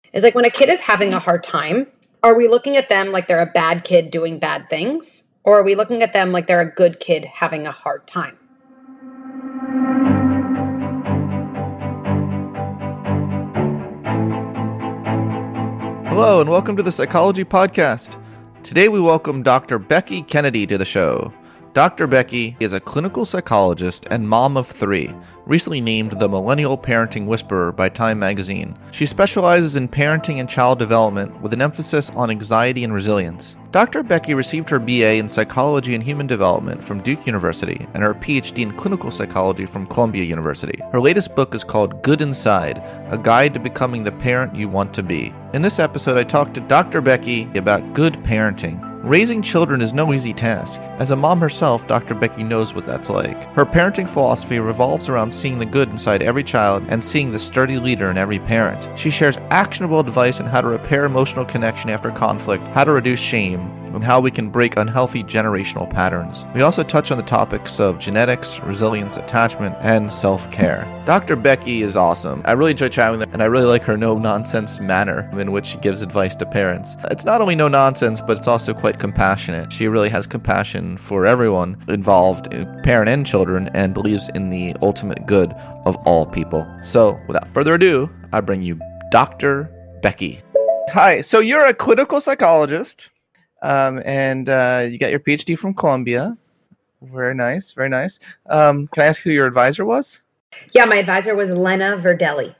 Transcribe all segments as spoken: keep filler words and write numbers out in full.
is like when a kid is having a hard time, are we looking at them like they're a bad kid doing bad things? Or are we looking at them like they're a good kid having a hard time? Hello and welcome to the Psychology Podcast. Today we welcome Doctor Becky Kennedy to the show. Doctor Becky is a clinical psychologist and mom of three, recently named the Millennial Parenting Whisperer by Time magazine. She specializes in parenting and child development with an emphasis on anxiety and resilience. Doctor Becky received her B A in Psychology and Human Development from Duke University and her P H D in Clinical Psychology from Columbia University. Her latest book is called Good Inside, A Guide to Becoming the Parent You Want to Be. In this episode, I talked to Doctor Becky about good parenting. Raising children is no easy task. As a mom herself, Doctor Becky knows what that's like. Her parenting philosophy revolves around seeing the good inside every child and seeing the sturdy leader in every parent. She shares actionable advice on how to repair emotional connection after conflict, how to reduce shame, and how we can break unhealthy generational patterns. We also touch on the topics of genetics, resilience, attachment, and self-care. Doctor Becky is awesome. I really enjoy chatting with her, and I really like her no-nonsense manner in which she gives advice to parents. It's not only no-nonsense, but it's also quite compassionate. She really has compassion for everyone involved, parent and children, and believes in the ultimate good of all people. So, without further ado, I bring you Doctor Becky. Hi, so you're a clinical psychologist. Um, and uh, you got your P H D from Columbia. Very nice, very nice. Um, can I ask who your advisor was? Yeah, my advisor was Lena Verdelli.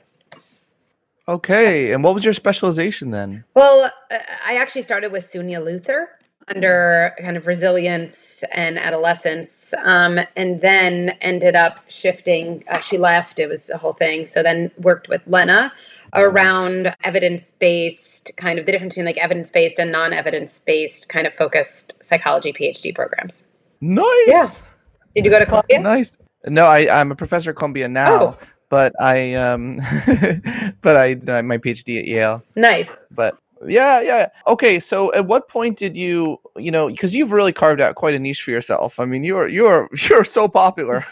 Okay, and what was your specialization then? Well, uh, I actually started with Sonia Luther under kind of resilience and adolescence, um, and then ended up shifting. Uh, she left, it was the whole thing. So then worked with Lena around evidence-based, kind of the difference between like evidence-based and non-evidence-based kind of focused psychology P H D programs. Nice. Yeah. Did you go to Columbia? Nice. No, I, I'm a professor at Columbia now, oh. but I, um, but I, uh, my P H D at Yale. Nice. But yeah, yeah. Okay. So at what point did you, you know, because you've really carved out quite a niche for yourself. I mean, you're, you're, you're so popular.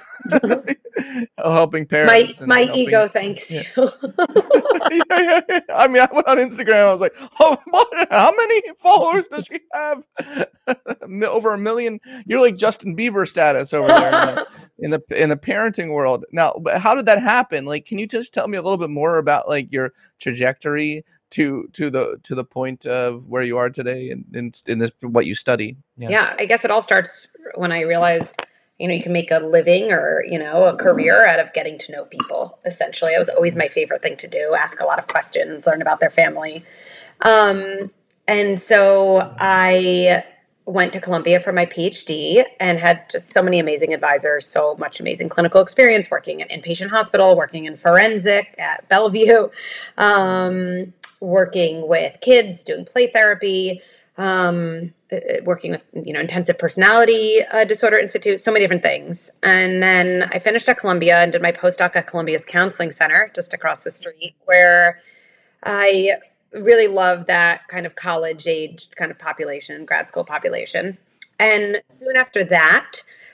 Helping parents. My my helping, ego thanks yeah. you. yeah, yeah, yeah. I mean, I went on Instagram. I was like, oh, what? How many followers does she have? Over a million. You're like Justin Bieber status over there in the, in the in the parenting world. Now, but how did that happen? Like, can you just tell me a little bit more about like your trajectory to to the to the point of where you are today in in, in this what you study? Yeah. yeah, I guess it all starts when I realized, you know, you can make a living or, you know, a career out of getting to know people, essentially. It was always my favorite thing to do, ask a lot of questions, learn about their family. Um, and so I went to Columbia for my P H D and had just so many amazing advisors, so much amazing clinical experience working in inpatient hospital, working in forensic at Bellevue, um, working with kids, doing play therapy, um, working with, you know, intensive personality uh, disorder institute, so many different things. And then I finished at Columbia and did my postdoc at Columbia's Counseling Center just across the street, where I really love that kind of college age kind of population, grad school population. And soon after that,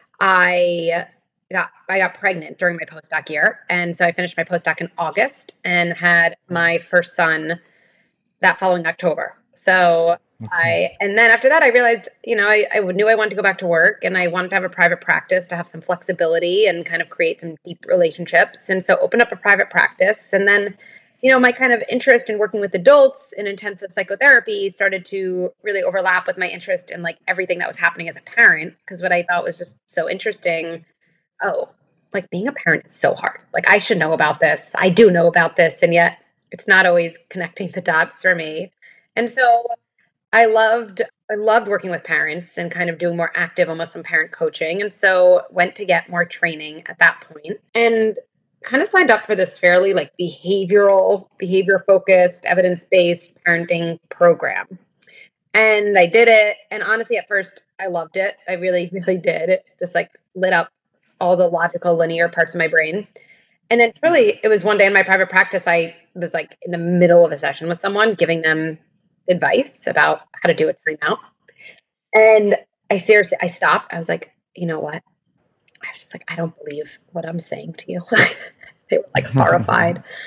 I got I got pregnant during my postdoc year. And so I finished my postdoc in August and had my first son that following October. So Okay. I, and then after that, I realized, you know, I, I knew I wanted to go back to work and I wanted to have a private practice to have some flexibility and kind of create some deep relationships. And so opened up a private practice. And then, you know, my kind of interest in working with adults in intensive psychotherapy started to really overlap with my interest in like everything that was happening as a parent. Because what I thought was just so interesting, oh, like being a parent is so hard. Like I should know about this. I do know about this. And yet it's not always connecting the dots for me. And so I loved I loved working with parents and kind of doing more active, almost some parent coaching. And so went to get more training at that point and kind of signed up for this fairly like behavioral, behavior focused, evidence-based parenting program. And I did it. And honestly, at first I loved it. I really, really did. It just like lit up all the logical linear parts of my brain. And then truly it was one day in my private practice, I was like in the middle of a session with someone giving them advice about how to do a timeout. And I seriously, I stopped. I was like, you know what? I was just like, I don't believe what I'm saying to you. They were like horrified.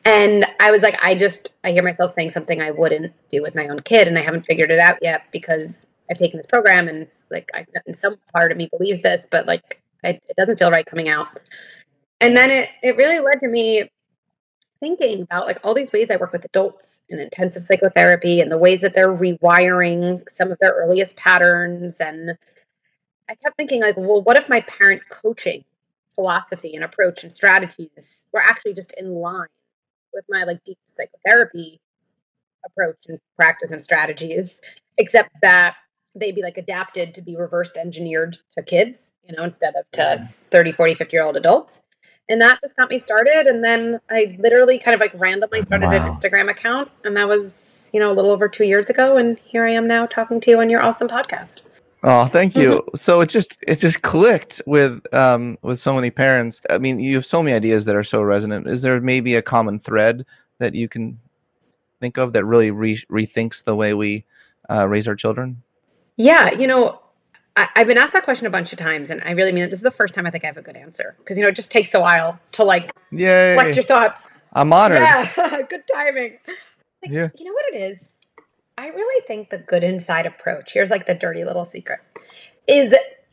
And I was like, I just, I hear myself saying something I wouldn't do with my own kid, and I haven't figured it out yet because I've taken this program, and like, I, and some part of me believes this, but like, I, it doesn't feel right coming out. And then it, it really led to me thinking about like all these ways I work with adults in intensive psychotherapy and the ways that they're rewiring some of their earliest patterns. And I kept thinking like, well, what if my parent coaching philosophy and approach and strategies were actually just in line with my like deep psychotherapy approach and practice and strategies, except that they'd be like adapted to be reversed engineered to kids, you know, instead of to thirty, forty, fifty year old adults. And that just got me started. And then I literally kind of like randomly started wow. an Instagram account. And that was, you know, a little over two years ago. And here I am now talking to you on your awesome podcast. Oh, thank you. So it just it just clicked with um with so many parents. I mean, you have so many ideas that are so resonant. Is there maybe a common thread that you can think of that really re- rethinks the way we uh, raise our children? Yeah, you know, I, I've been asked that question a bunch of times, and I really mean it. This is the first time I think I have a good answer because you know it just takes a while to like Yay. collect your thoughts. I'm honored. Yeah, good timing. Like, yeah. You know what it is? I really think the good inside approach, here's like the dirty little secret, is,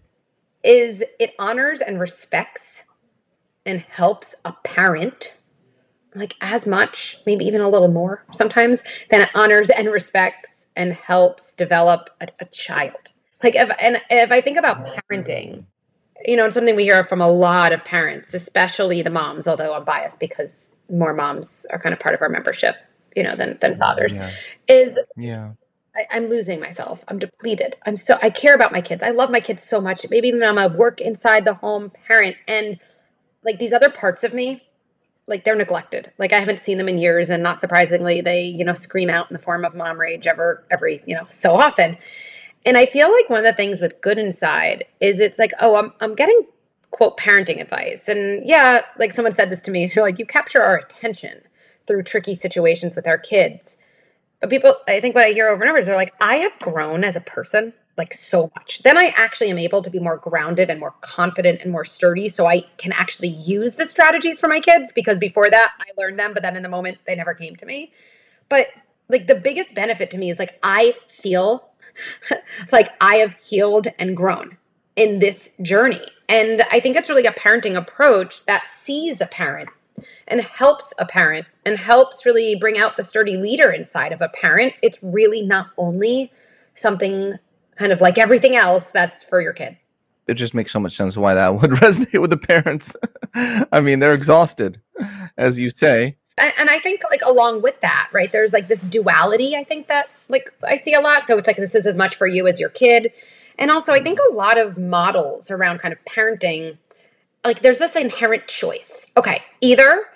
is it honors and respects and helps a parent like as much, maybe even a little more sometimes, than it honors and respects and helps develop a, a child. Like if, and if I think about parenting, you know, it's something we hear from a lot of parents, especially the moms, although I'm biased because more moms are kind of part of our membership, you know, than, than fathers, yeah. is yeah. I, I'm losing myself. I'm depleted. I'm so, I care about my kids. I love my kids so much. Maybe even I'm a work inside the home parent, and like these other parts of me, like they're neglected. Like I haven't seen them in years, and not surprisingly, they, you know, scream out in the form of mom rage ever, every, you know, so often. And I feel like one of the things with good inside is it's like, oh, I'm, I'm getting quote parenting advice. And yeah, like someone said this to me, they're like, you capture our attention through tricky situations with our kids. But people, I think what I hear over and over is they're like, I have grown as a person like so much. Then I actually am able to be more grounded and more confident and more sturdy. So I can actually use the strategies for my kids, because before that I learned them, but then in the moment they never came to me. But like the biggest benefit to me is like, I feel like I have healed and grown in this journey. And I think it's really a parenting approach that sees a parent and helps a parent and helps really bring out the sturdy leader inside of a parent. It's really not only something kind of like everything else that's for your kid. It just makes so much sense why that would resonate with the parents. I mean, they're exhausted, as you say. And, and I think like along with that, right, there's like this duality, I think that like I see a lot. So it's like, this is as much for you as your kid. And also I think a lot of models around kind of parenting, like there's this inherent choice. Okay, either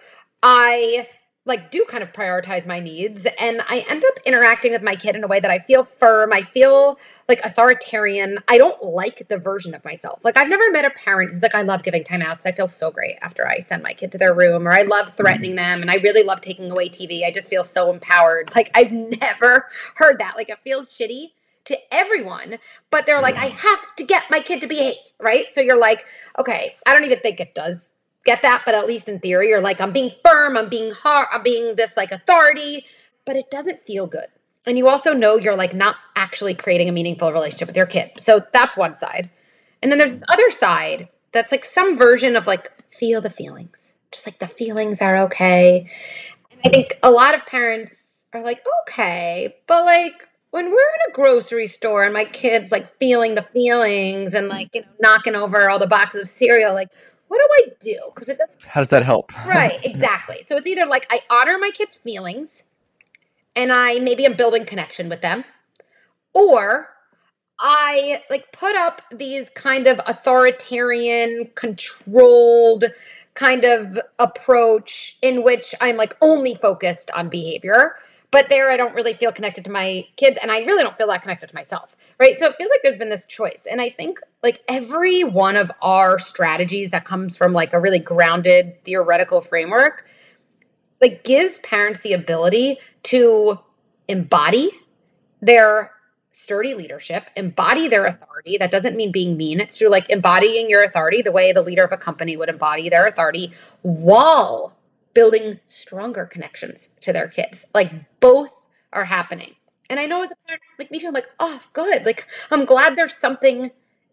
I like do kind of prioritize my needs and I end up interacting with my kid in a way that I feel firm, I feel like authoritarian. I don't like the version of myself. Like I've never met a parent who's like, I love giving timeouts. I feel so great after I send my kid to their room, or I love threatening them and I really love taking away T V. I just feel so empowered. Like I've never heard that. Like it feels shitty to everyone, but they're like, I have to get my kid to behave, right? So you're like, okay, I don't even think it does get that, but at least in theory, you're like, I'm being firm, I'm being hard, I'm being this like authority, but it doesn't feel good. And you also know you're like not actually creating a meaningful relationship with your kid. So that's one side. And then there's this other side that's like some version of like, feel the feelings, just like the feelings are okay. And I think a lot of parents are like, okay, but like, when we're in a grocery store and my kid's like feeling the feelings and like, you know, knocking over all the boxes of cereal, like, what do I do? Because it doesn't. How does that help? Right, exactly. So it's either like I honor my kids' feelings and I maybe am building connection with them, or I like put up these kind of authoritarian, controlled kind of approach in which I'm like only focused on behavior. But there I don't really feel connected to my kids, and I really don't feel that connected to myself, right? So it feels like there's been this choice. And I think like every one of our strategies that comes from like a really grounded theoretical framework, like gives parents the ability to embody their sturdy leadership, embody their authority. That doesn't mean being mean. It's through like embodying your authority the way the leader of a company would embody their authority while building stronger connections to their kids. Like both are happening. And I know as a parent, like me too, I'm like, oh, good. Like, I'm glad there's something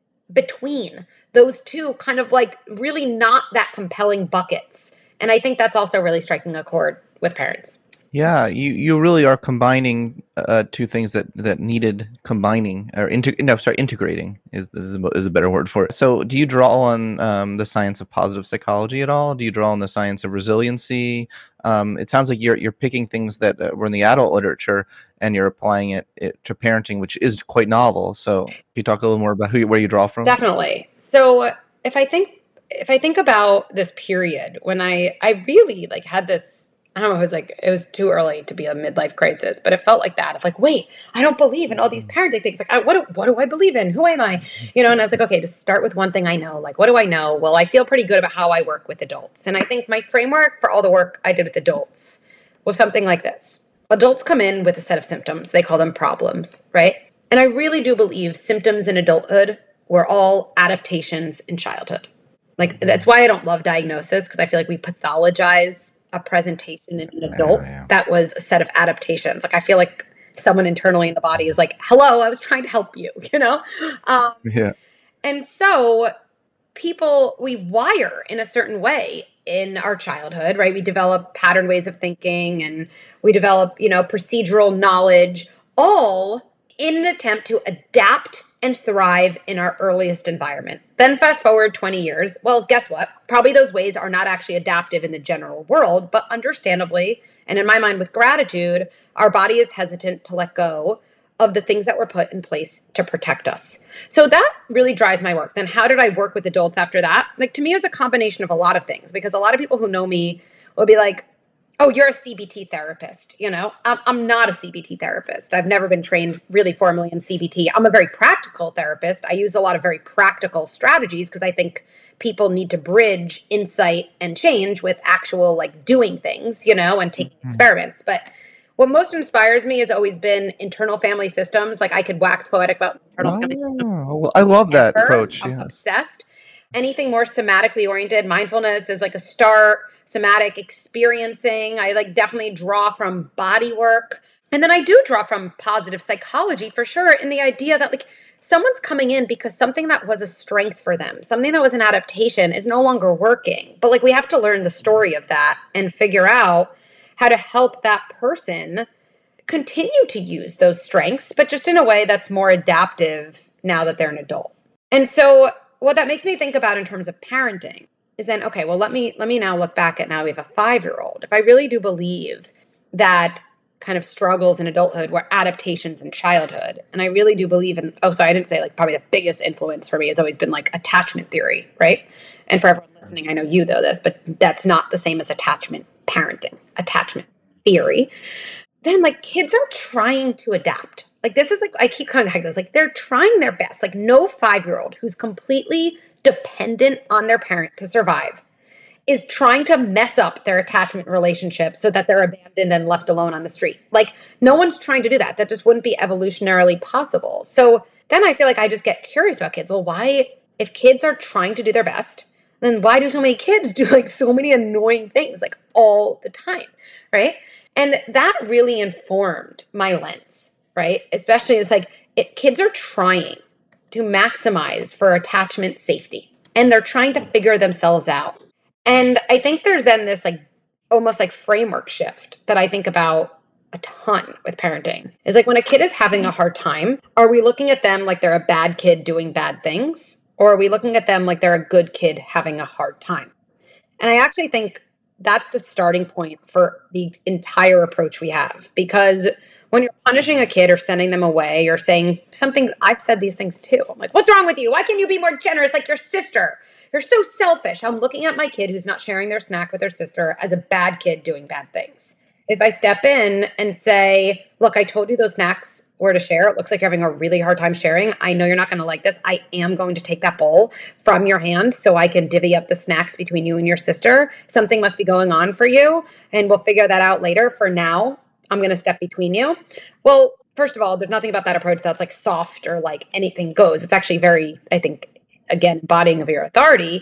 between those two kind of like really not that compelling buckets. And I think that's also really striking a chord with parents. Yeah, you, you really are combining uh, two things that, that needed combining or integ- no, sorry, integrating is is a, is a better word for it. So, do you draw on um, the science of positive psychology at all? Do you draw on the science of resiliency? Um, it sounds like you're you're picking things that uh, were in the adult literature and you're applying it, it to parenting, which is quite novel. So, can you talk a little more about who you, where you draw from? Definitely. So, if I think if I think about this period when I I really like had this. I don't know, it was like, it was too early to be a midlife crisis, but it felt like that. Of like, wait, I don't believe in all these parenting things. Like, I, what, do, what do I believe in? Who am I? You know, and I was like, okay, just start with one thing I know. Like, what do I know? Well, I feel pretty good about how I work with adults. And I think my framework for all the work I did with adults was something like this. Adults come in with a set of symptoms. They call them problems, right? And I really do believe symptoms in adulthood were all adaptations in childhood. Like, that's why I don't love diagnosis, because I feel like we pathologize a presentation in an adult yeah, yeah. that was a set of adaptations. Like, I feel like someone internally in the body is like, hello, I was trying to help you, you know? Um, yeah. And so people, we wire in a certain way in our childhood, right? We develop pattern ways of thinking and we develop, you know, procedural knowledge, all in an attempt to adapt and thrive in our earliest environment. Then fast forward twenty years. Well, guess what? Probably those ways are not actually adaptive in the general world, but understandably, and in my mind with gratitude, our body is hesitant to let go of the things that were put in place to protect us. So that really drives my work. Then how did I work with adults after that? Like, to me, it was a combination of a lot of things, because a lot of people who know me will be like, oh, you're a C B T therapist. You know, I'm, I'm not a C B T therapist. I've never been trained really formally in C B T. I'm a very practical therapist. I use a lot of very practical strategies because I think people need to bridge insight and change with actual like doing things, you know, and taking mm-hmm. experiments. But what most inspires me has always been internal family systems. Like, I could wax poetic about internal oh, family systems. Well, I love that Ever. approach. I'm yes. obsessed. Anything more somatically oriented, mindfulness is like a start. Somatic experiencing. I like definitely draw from body work. And then I do draw from positive psychology for sure, in the idea that like someone's coming in because something that was a strength for them, something that was an adaptation is no longer working. But like we have to learn the story of that and figure out how to help that person continue to use those strengths, but just in a way that's more adaptive now that they're an adult. And so what that makes me think about in terms of parenting is then, okay, well, let me let me now look back at now we have a five-year-old. If I really do believe that kind of struggles in adulthood were adaptations in childhood, and I really do believe in, oh, sorry, I didn't say like probably the biggest influence for me has always been like attachment theory, right? And for everyone listening, I know you know this, but that's not the same as attachment parenting, attachment theory. Then like kids are trying to adapt. Like this is like, I keep coming back to this, like they're trying their best. Like no five-year-old who's completely dependent on their parent to survive is trying to mess up their attachment relationship so that they're abandoned and left alone on the street. Like no one's trying to do that. That just wouldn't be evolutionarily possible. So then I feel like I just get curious about kids. Well, why, if kids are trying to do their best, then why do so many kids do like so many annoying things like all the time, right? And that really informed my lens, right? Especially it's like it, kids are trying to maximize for attachment safety. And they're trying to figure themselves out. And I think there's then this like almost like framework shift that I think about a ton with parenting. Is like when a kid is having a hard time, are we looking at them like they're a bad kid doing bad things? Or are we looking at them like they're a good kid having a hard time? And I actually think that's the starting point for the entire approach we have. Because when you're punishing a kid or sending them away or saying something, I've said these things too. I'm like, what's wrong with you? Why can't you be more generous like your sister? You're so selfish. I'm looking at my kid who's not sharing their snack with their sister as a bad kid doing bad things. If I step in and say, look, I told you those snacks were to share. It looks like you're having a really hard time sharing. I know you're not going to like this. I am going to take that bowl from your hand so I can divvy up the snacks between you and your sister. Something must be going on for you, and we'll figure that out later. For now, I'm going to step between you. Well, first of all, there's nothing about that approach that's like soft or like anything goes. It's actually very, I think, again, embodying of your authority.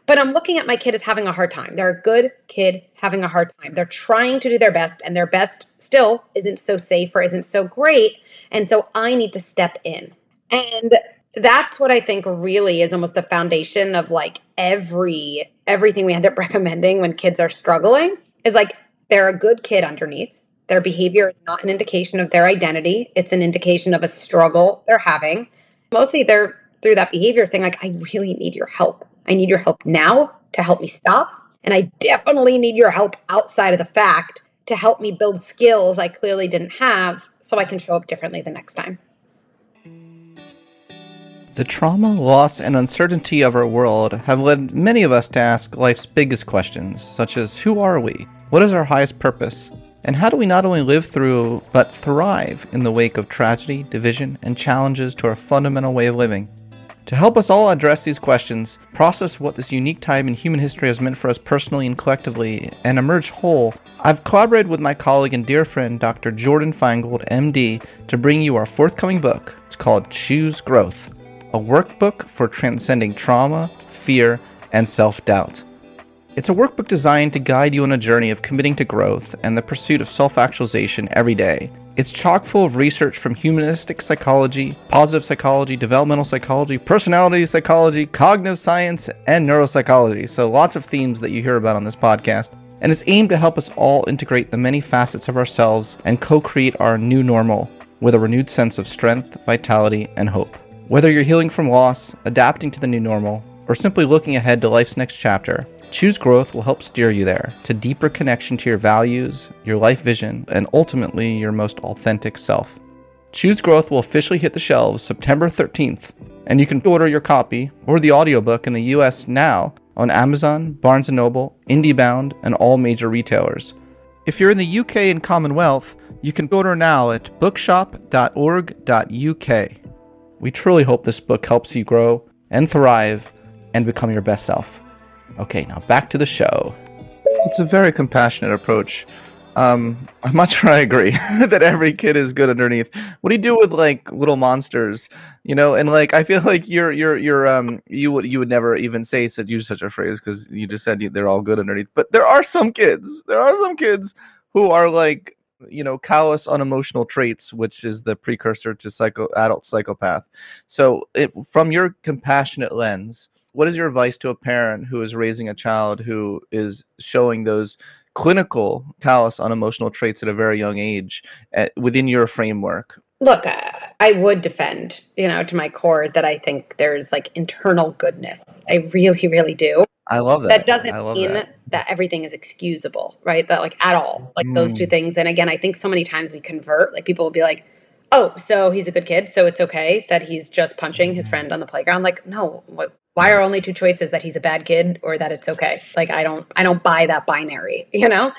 But I'm looking at my kid as having a hard time. They're a good kid having a hard time. They're trying to do their best, and their best still isn't so safe or isn't so great. And so I need to step in. And that's what I think really is almost the foundation of like every everything we end up recommending when kids are struggling is like they're a good kid underneath. Their behavior is not an indication of their identity. It's an indication of a struggle they're having. Mostly they're through that behavior saying like, I really need your help. I need your help now to help me stop. And I definitely need your help outside of the fact to help me build skills I clearly didn't have so I can show up differently the next time. The trauma, loss, and uncertainty of our world have led many of us to ask life's biggest questions, such as who are we? What is our highest purpose? And how do we not only live through, but thrive in the wake of tragedy, division, and challenges to our fundamental way of living? To help us all address these questions, process what this unique time in human history has meant for us personally and collectively, and emerge whole, I've collaborated with my colleague and dear friend, Doctor Jordan Feingold, M D, to bring you our forthcoming book. It's called Choose Growth, a workbook for transcending trauma, fear, and self-doubt. It's a workbook designed to guide you on a journey of committing to growth and the pursuit of self-actualization every day. It's chock full of research from humanistic psychology, positive psychology, developmental psychology, personality psychology, cognitive science, and neuropsychology. So lots of themes that you hear about on this podcast. And it's aimed to help us all integrate the many facets of ourselves and co-create our new normal with a renewed sense of strength, vitality, and hope. Whether you're healing from loss, adapting to the new normal, or simply looking ahead to life's next chapter, Choose Growth will help steer you there to deeper connection to your values, your life vision, and ultimately your most authentic self. Choose Growth will officially hit the shelves September thirteenth, and you can order your copy or the audiobook in the U S now on Amazon, Barnes and Noble, IndieBound, and all major retailers. If you're in the U K and Commonwealth, you can order now at bookshop dot org dot U K. We truly hope this book helps you grow and thrive and become your best self. Okay, now back to the show. It's a very compassionate approach. Um, I'm not sure I agree that every kid is good underneath. What do you do with like little monsters? You know, and like I feel like you're you're you're um you would you would never even say said use such a phrase because you just said they're all good underneath. But there are some kids. There are some kids who are like, you know, callous unemotional traits, which is the precursor to psycho adult psychopath. So, it, from your compassionate lens, what is your advice to a parent who is raising a child who is showing those clinical callous unemotional traits at a very young age at, within your framework? Look, uh, I would defend, you know, to my core that I think there's like internal goodness. I really, really do. I love that. That doesn't I love mean that. that everything is excusable, right? That like at all, like mm. those two things. And again, I think so many times we convert, like people will be like, oh, so he's a good kid, so it's okay that he's just punching his friend on the playground. Like, no, what, why are only two choices, that he's a bad kid or that it's okay? Like, I don't, I don't buy that binary, you know?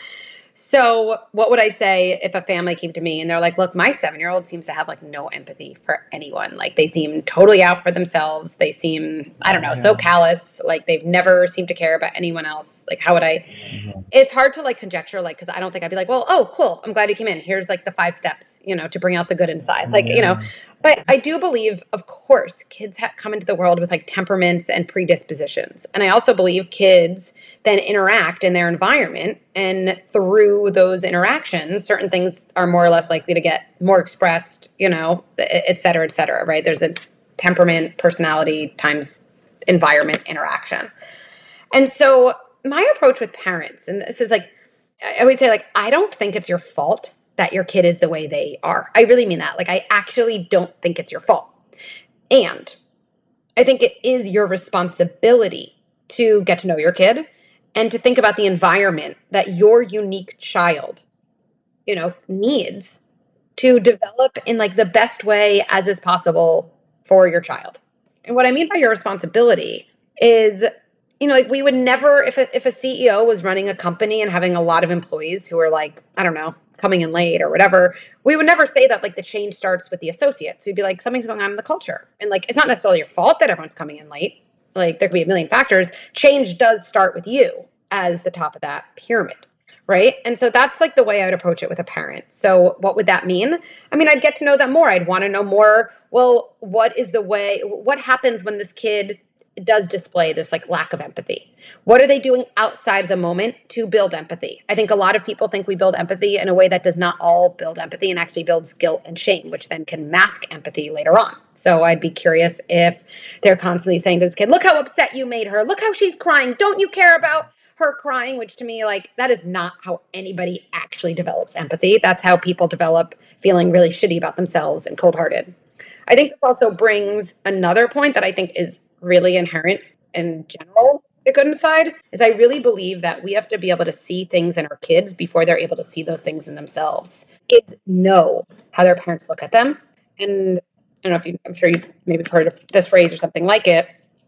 So what would I say if a family came to me and they're like, look, my seven-year-old seems to have like no empathy for anyone. Like they seem totally out for themselves. They seem, I don't know, yeah. so callous. Like they've never seemed to care about anyone else. Like how would I, mm-hmm. It's hard to like conjecture, like, cause I don't think I'd be like, well, oh, cool. I'm glad you came in. Here's like the five steps, you know, to bring out the good inside. Like, yeah. you know, but I do believe, of course, kids ha- come into the world with like temperaments and predispositions. And I also believe kids then interact in their environment, and through those interactions, certain things are more or less likely to get more expressed, you know, et cetera, et cetera, right? There's a temperament, personality times environment interaction. And so my approach with parents, and this is like, I always say like, I don't think it's your fault that your kid is the way they are. I really mean that. Like, I actually don't think it's your fault. And I think it is your responsibility to get to know your kid and to think about the environment that your unique child, you know, needs to develop in like the best way as is possible for your child. And what I mean by your responsibility is, you know, like we would never, if a, if a C E O was running a company and having a lot of employees who are like, I don't know, coming in late or whatever, we would never say that like the change starts with the associates. We'd be like, something's going on in the culture. And like, it's not necessarily your fault that everyone's coming in late. Like there could be a million factors. Change does start with you as the top of that pyramid, right? And so that's like the way I would approach it with a parent. So what would that mean? I mean, I'd get to know them more. I'd want to know more. Well, what is the way, what happens when this kid does display this like lack of empathy. What are they doing outside the moment to build empathy? I think a lot of people think we build empathy in a way that does not all build empathy and actually builds guilt and shame, which then can mask empathy later on. So I'd be curious if they're constantly saying to this kid, look how upset you made her. Look how she's crying. Don't you care about her crying? Which to me, like, that is not how anybody actually develops empathy. That's how people develop feeling really shitty about themselves and cold-hearted. I think this also brings another point that I think is really inherent in general, the good inside, is I really believe that we have to be able to see things in our kids before they're able to see those things in themselves. Kids know how their parents look at them. And I don't know if you, I'm sure you maybe heard of this phrase or something like it.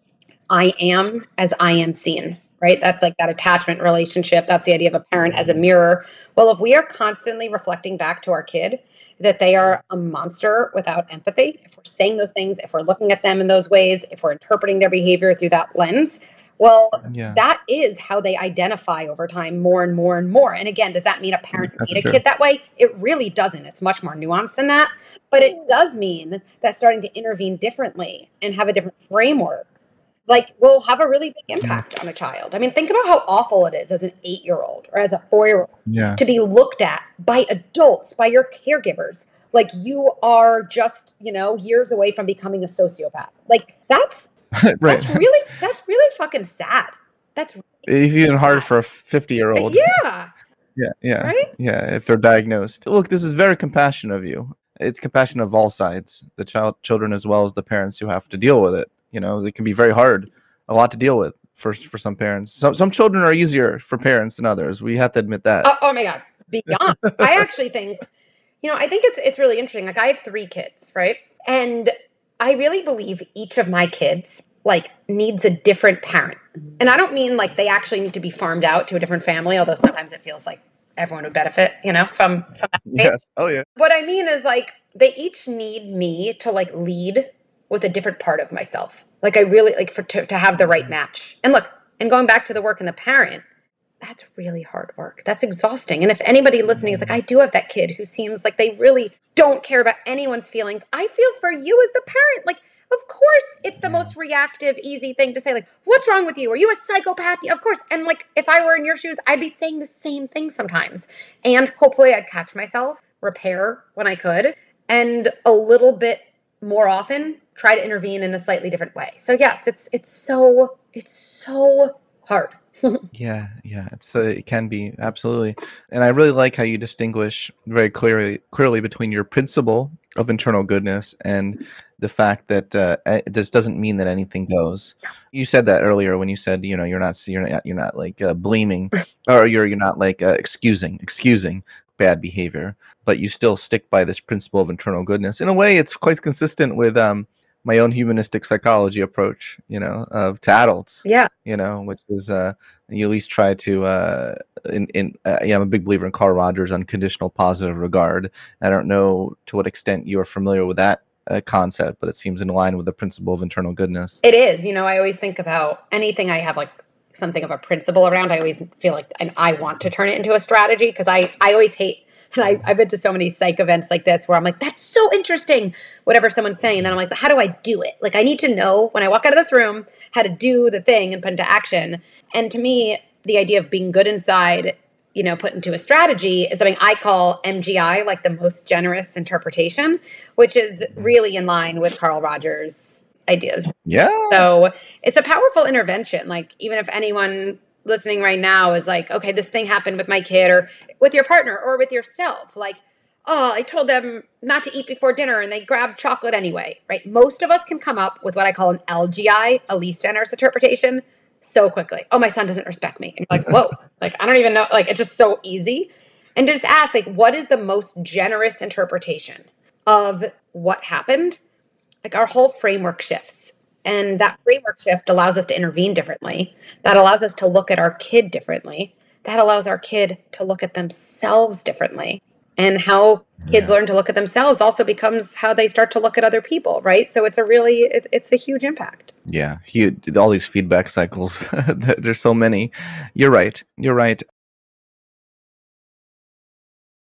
I am as I am seen, right? That's like that attachment relationship. That's the idea of a parent as a mirror. Well, if we are constantly reflecting back to our kid that they are a monster without empathy, if we're saying those things, if we're looking at them in those ways, if we're interpreting their behavior through that lens, well, yeah. that is how they identify over time more and more and more. And again, does that mean a parent That's made a true. kid that way? It really doesn't. It's much more nuanced than that. But it does mean that starting to intervene differently and have a different framework, like, will have a really big impact on a child. I mean, think about how awful it is as an eight-year-old or as a four-year-old Yeah. to be looked at by adults, by your caregivers, like you are just, you know, years away from becoming a sociopath. Like, that's Right. that's really that's really fucking sad. That's really It's even hard sad. for a fifty-year-old. Yeah. Yeah, yeah, Right? yeah. If they're diagnosed, look, this is very compassionate of you. It's compassion of all sides, the child, children, as well as the parents who have to deal with it. You know, it can be very hard, a lot to deal with for for some parents. Some some children are easier for parents than others. We have to admit that. Oh, oh my God, beyond. I actually think, you know, I think it's it's really interesting. Like, I have three kids, right? And I really believe each of my kids like needs a different parent. And I don't mean like they actually need to be farmed out to a different family, although sometimes it feels like everyone would benefit, you know, from, from that. Yes. Oh, yeah. What I mean is like they each need me to like lead with a different part of myself. Like I really like for to, to have the right match. And look, and going back to the work and the parent, that's really hard work. That's exhausting. And if anybody listening is like, I do have that kid who seems like they really don't care about anyone's feelings, I feel for you as the parent. Like, of course, it's the most reactive, easy thing to say, like, what's wrong with you? Are you a psychopath? Of course. And like, if I were in your shoes, I'd be saying the same thing sometimes. And hopefully I'd catch myself, repair when I could, and a little bit more often try to intervene in a slightly different way. So yes, it's it's so it's so hard. Yeah, yeah, it's uh, it can be, absolutely. And I really like how you distinguish very clearly clearly between your principle of internal goodness and the fact that uh, it just doesn't mean that anything goes. You said that earlier when you said, you know, you're not you're not you're not like uh, blaming or you're you're not like uh, excusing excusing bad behavior, but you still stick by this principle of internal goodness. In a way, it's quite consistent with um my own humanistic psychology approach, you know, of to adults. Yeah. You know, which is uh, you at least try to. Uh, in in uh, yeah, I'm a big believer in Carl Rogers' unconditional positive regard. I don't know to what extent you are familiar with that uh, concept, but it seems in line with the principle of internal goodness. It is. You know, I always think about anything I have like something of a principle around. I always feel like, and I want to turn it into a strategy because I I always hate. And I, I've been to so many psych events like this where I'm like, that's so interesting, whatever someone's saying. And then I'm like, how do I do it? Like, I need to know when I walk out of this room how to do the thing and put into action. And to me, the idea of being good inside, you know, put into a strategy is something I call M G I, like the most generous interpretation, which is really in line with Carl Rogers' ideas. Yeah. So it's a powerful intervention. Like, even if anyone listening right now is like, okay, this thing happened with my kid or with your partner or with yourself. Like, oh, I told them not to eat before dinner and they grabbed chocolate anyway, right? Most of us can come up with what I call an L G I, a least generous interpretation, so quickly. Oh, my son doesn't respect me. And you're like, whoa, like, I don't even know. Like, it's just so easy. And just ask, like, what is the most generous interpretation of what happened? Like, our whole framework shifts. And that framework shift allows us to intervene differently. That allows us to look at our kid differently. That allows our kid to look at themselves differently. And how kids yeah. learn to look at themselves also becomes how they start to look at other people, right? So it's a really, it, it's a huge impact. Yeah, huge, all these feedback cycles. There's so many. You're right. You're right.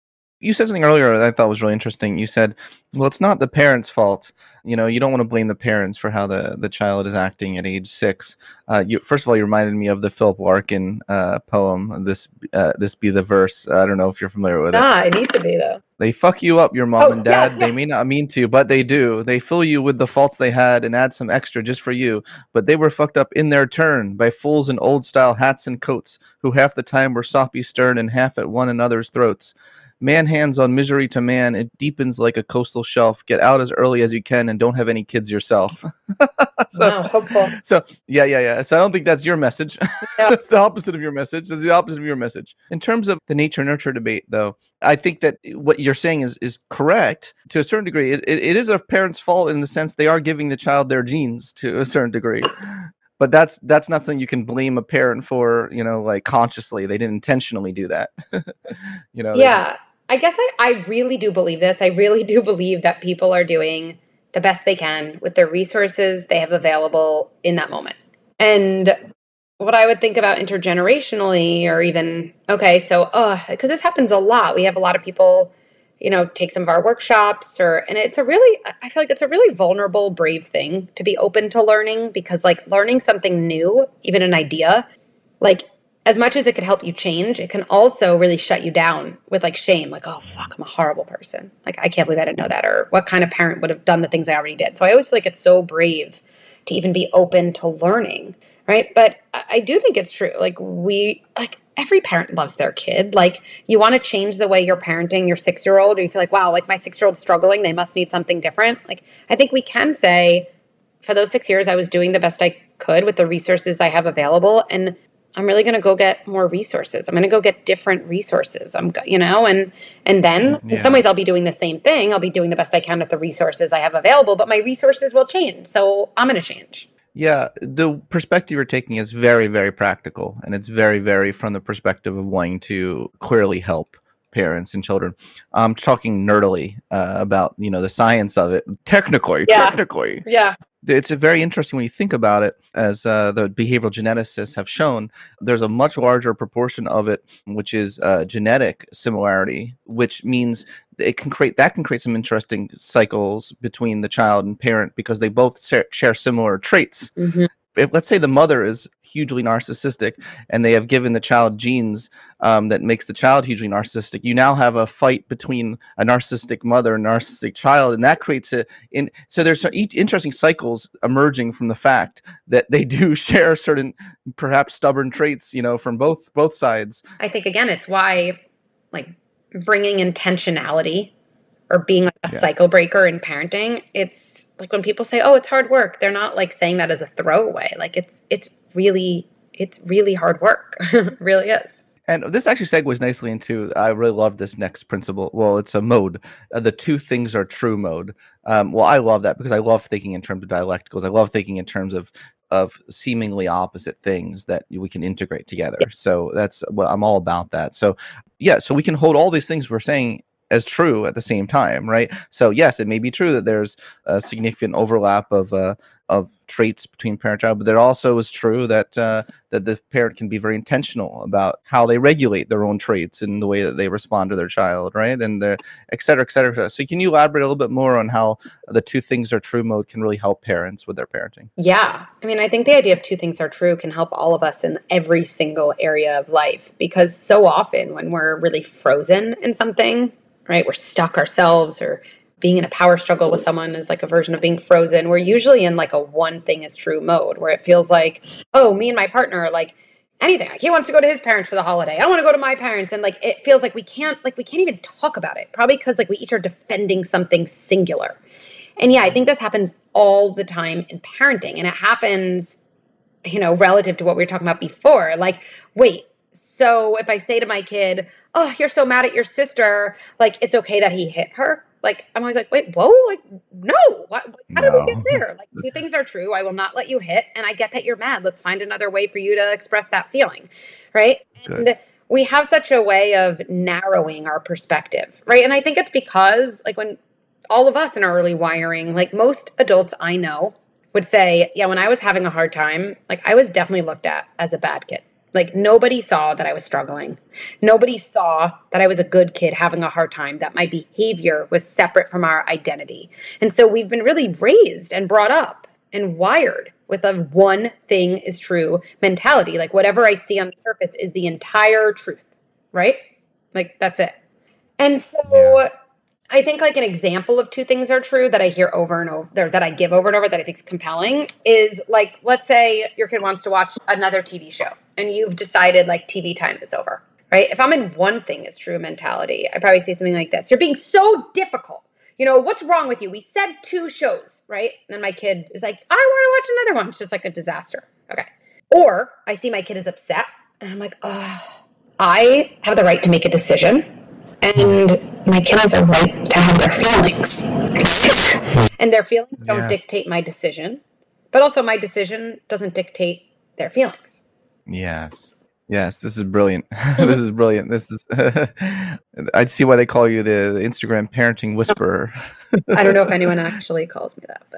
You said something earlier that I thought was really interesting. You said, well, it's not the parents' fault. You know, you don't want to blame the parents for how the, the child is acting at age six. Uh, you, first of all, you reminded me of the Philip Larkin uh, poem, This uh, This Be the Verse. I don't know if you're familiar with it. Ah, I need to be, though. They fuck you up, your mom Oh, and dad. yes, They yes. may not mean to, but they do. They fill you with the faults they had and add some extra just for you. But they were fucked up in their turn by fools in old-style hats and coats who half the time were soppy stern and half at one another's throats. Man hands on misery to man, it deepens like a coastal shelf. Get out as early as you can and don't have any kids yourself. so, Wow, hopeful. So, yeah, yeah, yeah. So I don't think that's your message. No. That's the opposite of your message. That's the opposite of your message. In terms of the nature-nurture debate, though, I think that what you're saying is, is correct to a certain degree. It, it, it is a parent's fault in the sense they are giving the child their genes to a certain degree. But that's that's not something you can blame a parent for, you know, like consciously. They didn't intentionally do that. you know. Yeah. I guess I, I really do believe this. I really do believe that people are doing the best they can with the resources they have available in that moment. And what I would think about intergenerationally, or even, okay, so, uh, because this happens a lot. We have a lot of people, you know, take some of our workshops, or, and it's a really, I feel like it's a really vulnerable, brave thing to be open to learning, because like learning something new, even an idea, like, as much as it could help you change, it can also really shut you down with like shame. Like, oh, fuck, I'm a horrible person. Like, I can't believe I didn't know that. Or what kind of parent would have done the things I already did? So I always feel like it's so brave to even be open to learning, right? But I, I do think it's true. Like we, like every parent loves their kid. Like you want to change the way you're parenting your six-year-old, or you feel like, wow, like my six-year-old's struggling. They must need something different. Like I think we can say for those six years, I was doing the best I could with the resources I have available. And I'm really going to go get more resources. I'm going to go get different resources. I'm, you know, and, and then Yeah. in some ways I'll be doing the same thing. I'll be doing the best I can with the resources I have available, but my resources will change. So I'm going to change. Yeah, the perspective you're taking is very, very practical, and it's very, very from the perspective of wanting to clearly help parents and children. I'm talking nerdily uh, about, you know, the science of it. Technically, Yeah. technically. Yeah. It's a very interesting when you think about it, as uh, the behavioral geneticists have shown, there's a much larger proportion of it, which is uh, genetic similarity, which means it can create, that can create some interesting cycles between the child and parent because they both share, share similar traits. Mm-hmm. If let's say the mother is hugely narcissistic and they have given the child genes um, that makes the child hugely narcissistic, you now have a fight between a narcissistic mother and a narcissistic child, and that creates a in so there's some interesting cycles emerging from the fact that they do share certain perhaps stubborn traits, you know, from both both sides. I think again, it's why like bringing intentionality or being like a Yes. cycle breaker in parenting, it's like when people say, oh, it's hard work, they're not like saying that as a throwaway. Like it's, it's really, it's really hard work. It really is. And this actually segues nicely into, I really love this next principle. Well, it's a mode, uh, the two things are true mode. Um, well, I love that because I love thinking in terms of dialecticals. I love thinking in terms of of seemingly opposite things that we can integrate together. So that's well, I'm all about that. So yeah, so we can hold all these things we're saying as true at the same time, right? So yes, it may be true that there's a significant overlap of uh, of traits between parent and child, but there also is true that uh, that the parent can be very intentional about how they regulate their own traits and the way that they respond to their child, right? And the et cetera, et cetera, et cetera. So can you elaborate a little bit more on how the two things are true mode can really help parents with their parenting? Yeah. I mean, I think the idea of two things are true can help all of us in every single area of life, because so often when we're really frozen in something, right, we're stuck ourselves, or being in a power struggle with someone is like a version of being frozen. We're usually in like a one thing is true mode where it feels like, oh, me and my partner are like anything. Like he wants to go to his parents for the holiday. I want to go to my parents. And like, it feels like we can't, like we can't even talk about it, probably because like we each are defending something singular. And yeah, I think this happens all the time in parenting, and it happens, you know, relative to what we were talking about before. Like, wait, so if I say to my kid, oh, you're so mad at your sister, like it's okay that he hit her. Like, I'm always like, wait, whoa, like, no, what, how did No. we get there? Like, two things are true. I will not let you hit, and I get that you're mad. Let's find another way for you to express that feeling, right? Good. And we have such a way of narrowing our perspective, right? And I think it's because, like, when all of us in our early wiring, like most adults I know would say, yeah, when I was having a hard time, like, I was definitely looked at as a bad kid. Like nobody saw that I was struggling. Nobody saw that I was a good kid having a hard time, that my behavior was separate from our identity. And so we've been really raised and brought up and wired with a one thing is true mentality. Like whatever I see on the surface is the entire truth, right? Like that's it. And so yeah. I think like an example of two things are true that I hear over and over, that I give over and over that I think is compelling is like, let's say your kid wants to watch another T V show and you've decided like T V time is over, right? If I'm in one thing is true mentality, I probably say something like this. You're being so difficult. You know, what's wrong with you? We said two shows, right? And then my kid is like, I want to watch another one. It's just like a disaster. Okay. Or I see my kid is upset and I'm like, oh, I have the right to make a decision. And my kid has a right to have their feelings. And their feelings don't yeah. dictate my decision. But also my decision doesn't dictate their feelings. Yes. Yes, this is brilliant. This is brilliant. This is I see why they call you the, the Instagram parenting whisperer. I don't know if anyone actually calls me that,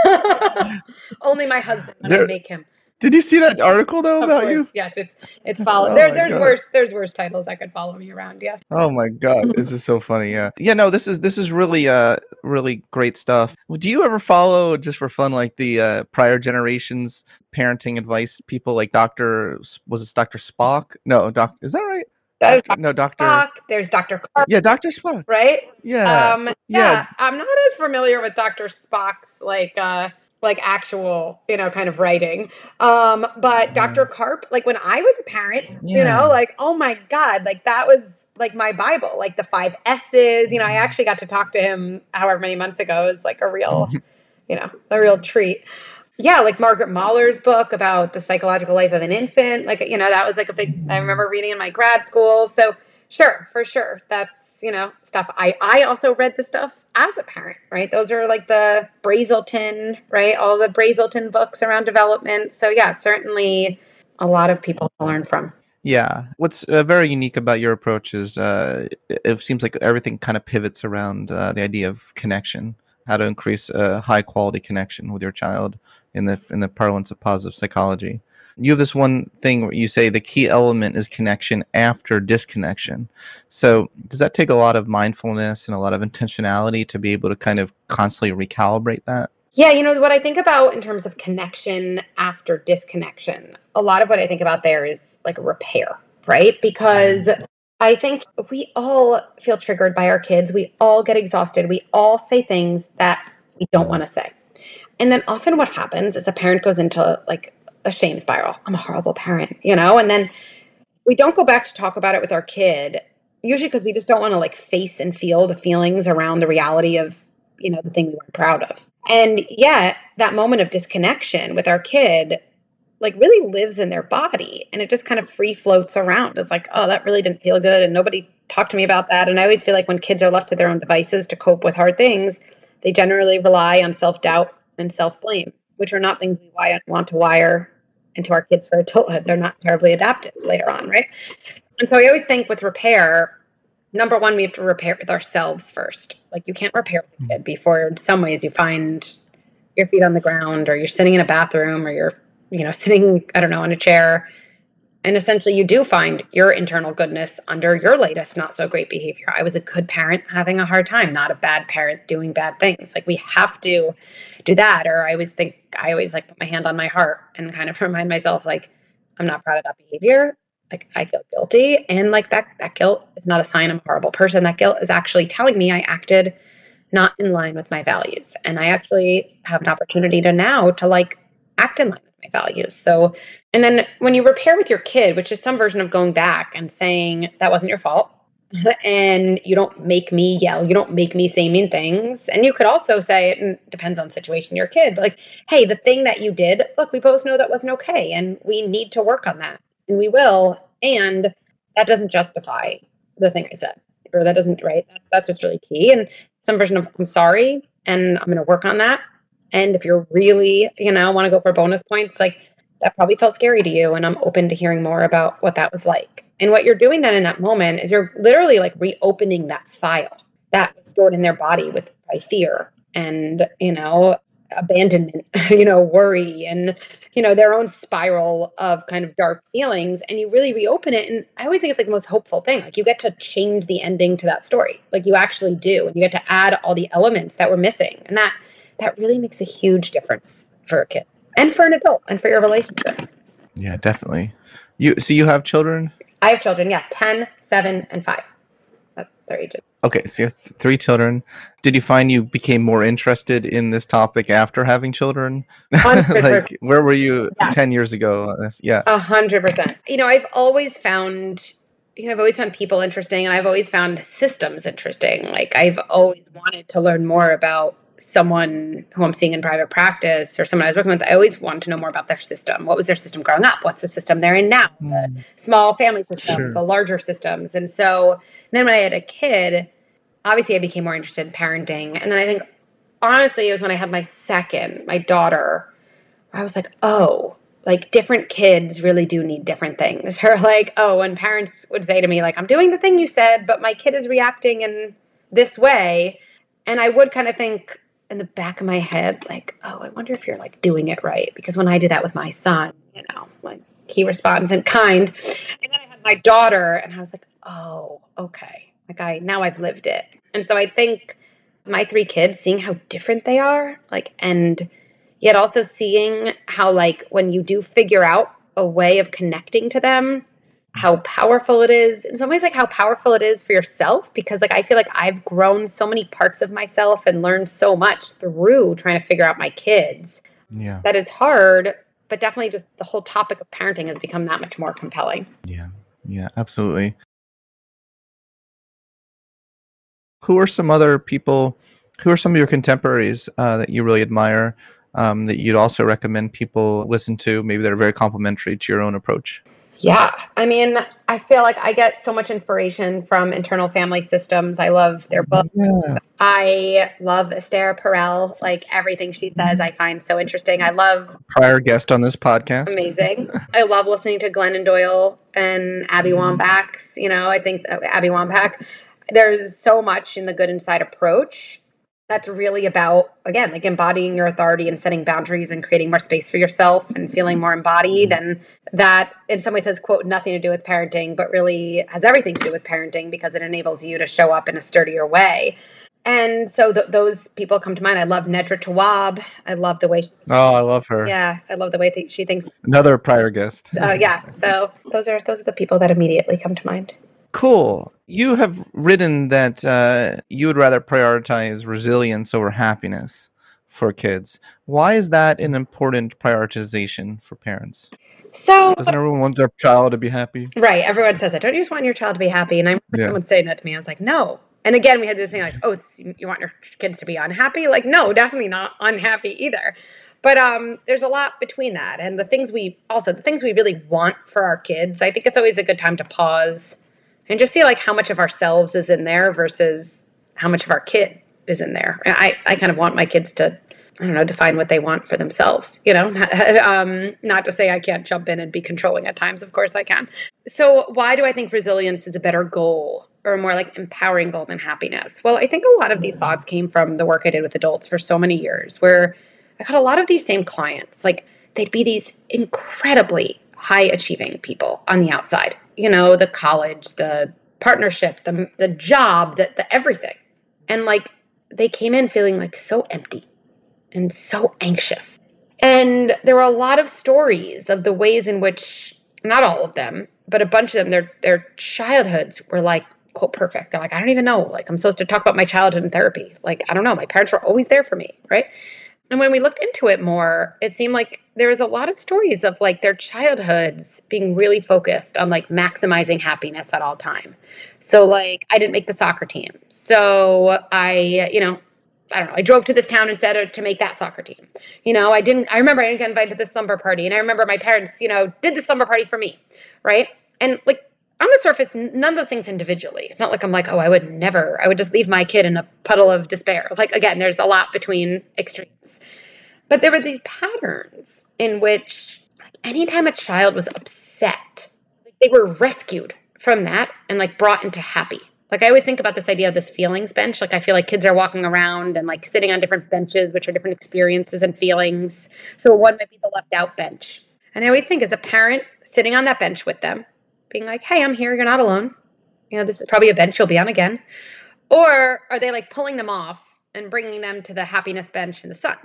but only my husband when there, I make him. Did you see that article though of about course. you? Yes, it's it's follow. Oh there, there's God. worse. There's worse titles that could follow me around. Yes. Oh my God, this is so funny. Yeah, yeah. No, this is this is really uh really great stuff. Do you ever follow just for fun like the uh, prior generations parenting advice people like Doctor was it Doctor Spock? No, Doc. Is that right? There's Doctor, no, Doctor Spock. There's Doctor Carp. Yeah, Doctor Spock. Right. Yeah. Um. Yeah. yeah. I'm not as familiar with Doctor Spock's like. uh like actual, you know, kind of writing. Um, but Doctor Karp, like when I was a parent, yeah. you know, like, oh my God, like that was like my Bible, like the five S's, you know, I actually got to talk to him however many months ago. It was like a real, you know, a real treat. Yeah. Like Margaret Mahler's book about the psychological life of an infant. Like, you know, that was like a big, I remember reading in my grad school. So sure, for sure. That's, you know, stuff. I, I also read the stuff as a parent, right? Those are like the Brazelton, right? All the Brazelton books around development. So yeah, certainly a lot of people to learn from. Yeah. What's uh, very unique about your approach is uh, it, it seems like everything kind of pivots around uh, the idea of connection, how to increase a high quality connection with your child in the in the parlance of positive psychology. You have this one thing where you say the key element is connection after disconnection. So does that take a lot of mindfulness and a lot of intentionality to be able to kind of constantly recalibrate that? Yeah, you know, what I think about in terms of connection after disconnection, a lot of what I think about there is like repair, right? Because I think we all feel triggered by our kids. We all get exhausted. We all say things that we don't want to say. And then often what happens is a parent goes into like a shame spiral. I'm a horrible parent, you know? And then we don't go back to talk about it with our kid, usually because we just don't want to like face and feel the feelings around the reality of, you know, the thing we weren't proud of. And yet that moment of disconnection with our kid like really lives in their body and it just kind of free floats around. It's like, oh, that really didn't feel good. And nobody talked to me about that. And I always feel like when kids are left to their own devices to cope with hard things, they generally rely on self-doubt and self-blame, which are not things we want to wire into our kids for adulthood. They're not terribly adaptive later on, right? And so I always think with repair, number one, we have to repair with ourselves first. Like you can't repair with a kid before in some ways you find your feet on the ground or you're sitting in a bathroom or you're, you know, sitting, I don't know, in a chair. And essentially you do find your internal goodness under your latest not so great behavior. I was a good parent having a hard time, not a bad parent doing bad things. Like we have to do that. Or I always think, I always like put my hand on my heart and kind of remind myself like, I'm not proud of that behavior. Like I feel guilty. And like that, that guilt is not a sign I'm a horrible person. That guilt is actually telling me I acted not in line with my values. And I actually have an opportunity to now to like act in line with my values. So, and then when you repair with your kid, which is some version of going back and saying that wasn't your fault and you don't make me yell, you don't make me say mean things. And you could also say, it depends on the situation, your kid, but like, hey, the thing that you did, look, we both know that wasn't okay. And we need to work on that and we will. And that doesn't justify the thing I said, or that doesn't, right? That's, that's what's really key. And some version of, I'm sorry, and I'm going to work on that. And if you're really, you know, want to go for bonus points, like that probably felt scary to you. And I'm open to hearing more about what that was like. And what you're doing then in that moment is you're literally like reopening that file that was stored in their body with by fear and, you know, abandonment, you know, worry and, you know, their own spiral of kind of dark feelings. And you really reopen it. And I always think it's like the most hopeful thing. Like you get to change the ending to that story. Like you actually do. And you get to add all the elements that were missing. And that, that really makes a huge difference for a kid and for an adult and for your relationship. Yeah, definitely. You, so you have children? I have children. Yeah. ten, seven, and five. That's their ages. Okay, so you have th- three children. Did you find you became more interested in this topic after having children? Like, where were you yeah. ten years ago? Yeah. A hundred percent. You know, I've always found, you know, I've always found people interesting, and I've always found systems interesting. Like, I've always wanted to learn more about someone who I'm seeing in private practice or someone I was working with. I always wanted to know more about their system. What was their system growing up? What's the system they're in now? Mm. The small family system, sure. the larger systems. And so then when I had a kid, obviously I became more interested in parenting. And then I think, honestly, it was when I had my second, my daughter, where I was like, oh, like different kids really do need different things. Or like, oh, when parents would say to me, like, I'm doing the thing you said, but my kid is reacting in this way. And I would kind of think in the back of my head, like, oh, I wonder if you're like doing it right. Because when I do that with my son, you know, like he responds in kind. And then I had my daughter and I was like, oh, okay. Like I, now I've lived it. And so I think my three kids, seeing how different they are, like, and yet also seeing how, like, when you do figure out a way of connecting to them, how powerful it is. In some ways, like how powerful it is for yourself, because like I feel like I've grown so many parts of myself and learned so much through trying to figure out my kids. Yeah. That it's hard, but definitely just the whole topic of parenting has become that much more compelling. Yeah. Yeah, absolutely. Who are some other people, who are some of your contemporaries uh, that you really admire, um, that you'd also recommend people listen to, maybe that are very complementary to your own approach? Yeah. I mean, I feel like I get so much inspiration from Internal Family Systems. I love their book. Yeah. I love Esther Perel. Like everything she says, I find so interesting. I love... Prior guest on this podcast. Amazing. I love listening to Glennon Doyle and Abby Wambach's, you know, I think uh, Abby Wambach. There's so much in the Good Inside approach that's really about, again, like embodying your authority and setting boundaries and creating more space for yourself and feeling more embodied. And that in some ways has, quote, nothing to do with parenting, but really has everything to do with parenting because it enables you to show up in a sturdier way. And so th- those people come to mind. I love Nedra Tawwab. I love the way she... Oh, I love her. Yeah, I love the way th- she thinks. Another prior guest. Uh, yeah, so those are those are the people that immediately come to mind. Cool. You have written that uh, you would rather prioritize resilience over happiness for kids. Why is that an important prioritization for parents? So doesn't everyone want their child to be happy? Right. Everyone says that. Don't you just want your child to be happy? And I remember yeah. someone saying that to me. I was like, no. And again, we had this thing like, oh, it's, you want your kids to be unhappy? Like, no, definitely not unhappy either. But um, there's a lot between that. And the things we also, the things we really want for our kids, I think it's always a good time to pause and just see like how much of ourselves is in there versus how much of our kid is in there. And I, I kind of want my kids to, I don't know, define what they want for themselves, you know, um, not to say I can't jump in and be controlling at times. Of course I can. So why do I think resilience is a better goal or a more like empowering goal than happiness? Well, I think a lot of these thoughts came from the work I did with adults for so many years, where I got a lot of these same clients. Like they'd be these incredibly high achieving people on the outside. You know, the college, the partnership, the the job, the, the everything. And like they came in feeling like so empty and so anxious. And there were a lot of stories of the ways in which, not all of them, but a bunch of them, their their childhoods were like, quote, perfect. They're like, I don't even know. Like I'm supposed to talk about my childhood in therapy. Like, I don't know. My parents were always there for me, right? And when we looked into it more, it seemed like there was a lot of stories of like their childhoods being really focused on like maximizing happiness at all time. So like I didn't make the soccer team. So I, you know, I don't know, I drove to this town instead to make that soccer team. You know, I didn't, I remember I didn't get invited to this slumber party. And I remember my parents, you know, did the slumber party for me. Right. And like on the surface, none of those things individually. It's not like I'm like, oh, I would never, I would just leave my kid in a puddle of despair. Like, again, there's a lot between extremes. But there were these patterns in which like, anytime a child was upset, like, they were rescued from that and like brought into happy. Like I always think about this idea of this feelings bench. Like I feel like kids are walking around and like sitting on different benches, which are different experiences and feelings. So one might be the left out bench. And I always think as a parent sitting on that bench with them, being like, hey, I'm here. You're not alone. You know, this is probably a bench you'll be on again. Or are they like pulling them off and bringing them to the happiness bench in the sun?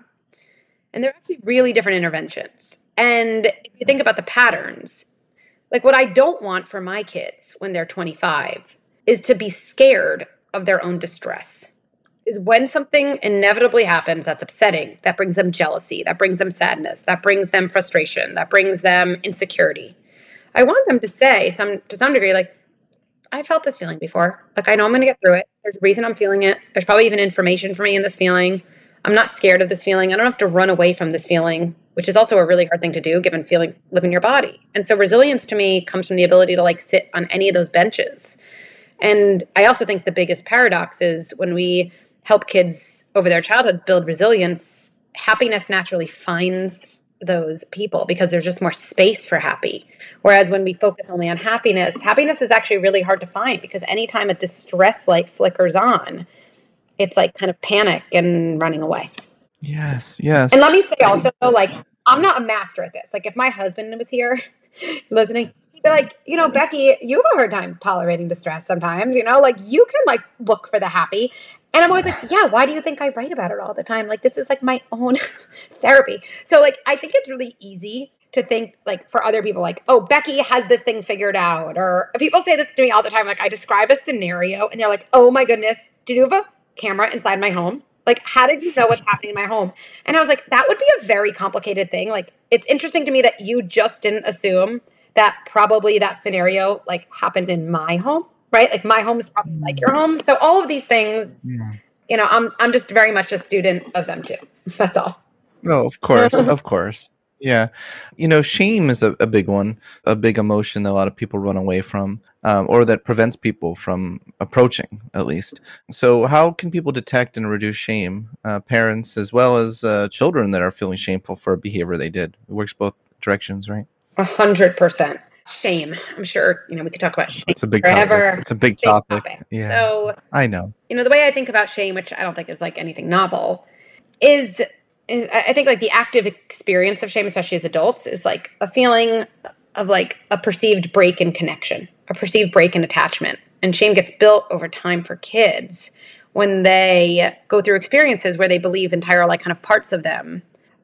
And they're actually really different interventions. And if you think about the patterns, like what I don't want for my kids when they're twenty-five is to be scared of their own distress. Is when something inevitably happens that's upsetting, that brings them jealousy, that brings them sadness, that brings them frustration, that brings them insecurity. I want them to say some to some degree, like, I felt this feeling before. Like, I know I'm going to get through it. There's a reason I'm feeling it. There's probably even information for me in this feeling. I'm not scared of this feeling. I don't have to run away from this feeling, which is also a really hard thing to do given feelings live in your body. And so resilience to me comes from the ability to like sit on any of those benches. And I also think the biggest paradox is when we help kids over their childhoods build resilience, happiness naturally finds those people because there's just more space for happy. Whereas when we focus only on happiness, happiness is actually really hard to find because anytime a distress light flickers on, it's like kind of panic and running away. Yes, yes. And let me say also, like, I'm not a master at this. Like, if my husband was here listening, he'd be like, you know, Becky, you have a hard time tolerating distress sometimes, you know? Like, you can, like, look for the happy. And I'm always like, yeah, why do you think I write about it all the time? Like, this is, like, my own therapy. So, like, I think it's really easy to think, like, for other people, like, oh, Becky has this thing figured out. Or people say this to me all the time. Like, I describe a scenario, and they're like, oh, my goodness, did you have a camera inside my home? Like, how did you know what's happening in my home? And I was like, that would be a very complicated thing. Like, it's interesting to me that you just didn't assume that probably that scenario, like, happened in my home, right? Like, my home is probably like your home. So all of these things, yeah. you know, I'm I'm just very much a student of them, too. That's all. Oh, of course. Of course. Yeah. You know, shame is a, a big one, a big emotion that a lot of people run away from, um, or that prevents people from approaching, at least. So how can people detect and reduce shame, uh, parents as well as uh, children that are feeling shameful for a behavior they did? It works both directions, right? A hundred percent. Shame. I'm sure, you know, we could talk about shame It's a big forever. topic. It's a big topic. topic. Yeah. So, I know. You know, the way I think about shame, which I don't think is like anything novel, is... Is, I think like the active experience of shame, especially as adults, is like a feeling of like a perceived break in connection, a perceived break in attachment. And shame gets built over time for kids when they go through experiences where they believe entire like kind of parts of them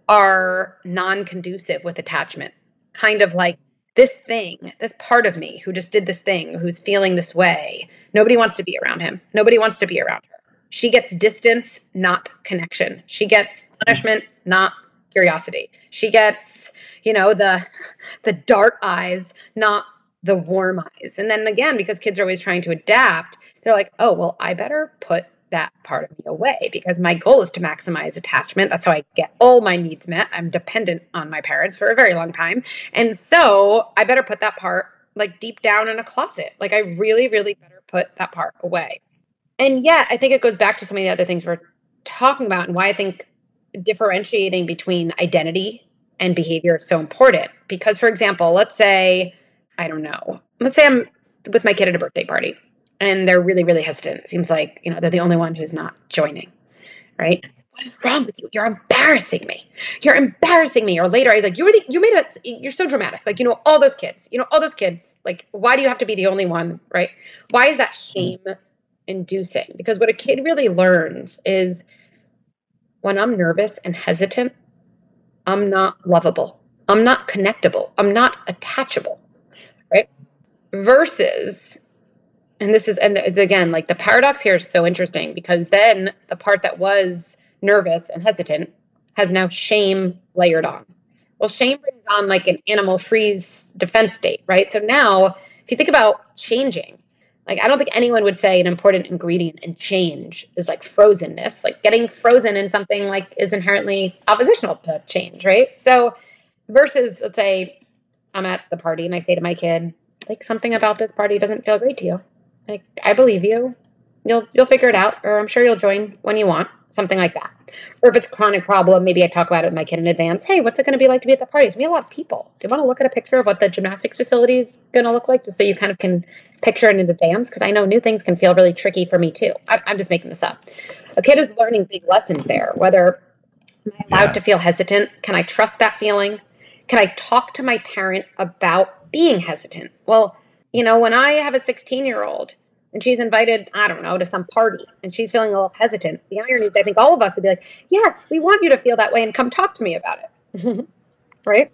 are non-conducive with attachment. Kind of like this thing, this part of me who just did this thing, who's feeling this way. Nobody wants to be around him. Nobody wants to be around her. She gets distance, not connection. She gets punishment, not curiosity. She gets, you know, the the dark eyes, not the warm eyes. And then again, because kids are always trying to adapt, they're like, oh, well, I better put that part of me away because my goal is to maximize attachment. That's how I get all my needs met. I'm dependent on my parents for a very long time. And so I better put that part like deep down in a closet. Like I really, really better put that part away. And yet, I think it goes back to some of the other things we're talking about and why I think differentiating between identity and behavior is so important. Because, for example, let's say, I don't know, let's say I'm with my kid at a birthday party and they're really, really hesitant. It seems like, you know, they're the only one who's not joining, right? What is wrong with you? You're embarrassing me. You're embarrassing me. Or later, I was like, you were the, you made it, you're so dramatic. Like, you know, all those kids, you know, all those kids, like, why do you have to be the only one, right? Why is that shame inducing? Because what a kid really learns is when I'm nervous and hesitant, I'm not lovable. I'm not connectable. I'm not attachable, right? Versus, and this is, and again, like the paradox here is so interesting because then the part that was nervous and hesitant has now shame layered on. Well, shame brings on like an animal freeze defense state, right? So now if you think about changing, like, I don't think anyone would say an important ingredient in change is like frozenness. Like getting frozen in something like is inherently oppositional to change, right? So versus, let's say I'm at the party and I say to my kid, like something about this party doesn't feel great to you. Like, I believe you. You'll you'll figure it out, or I'm sure you'll join when you want, something like that. Or if it's a chronic problem, maybe I talk about it with my kid in advance. Hey, what's it going to be like to be at the parties? We have a lot of people. Do you want to look at a picture of what the gymnastics facility is going to look like, just so you kind of can picture it in advance? Because I know new things can feel really tricky for me too. I, I'm just making this up. A kid is learning big lessons there, whether am I allowed Yeah. to feel hesitant? Can I trust that feeling? Can I talk to my parent about being hesitant? Well, you know, when I have a sixteen-year-old and she's invited, I don't know, to some party and she's feeling a little hesitant, the irony is I think all of us would be like, yes, we want you to feel that way and come talk to me about it. Right?